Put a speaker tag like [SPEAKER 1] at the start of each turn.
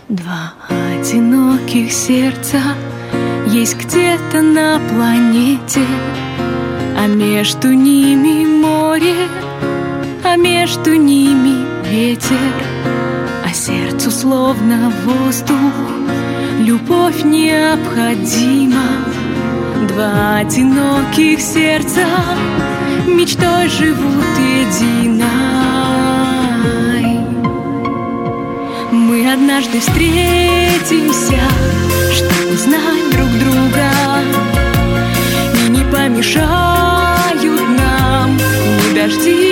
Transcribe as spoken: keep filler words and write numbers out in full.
[SPEAKER 1] Два одиноких сердца есть где-то на планете, а между ними море, а между ними ветер, а сердцу словно воздух любовь необходима. Два одиноких сердца мечтой живут единой. Мы однажды встретимся, чтобы узнать друг друга, и не помешают нам ни дожди,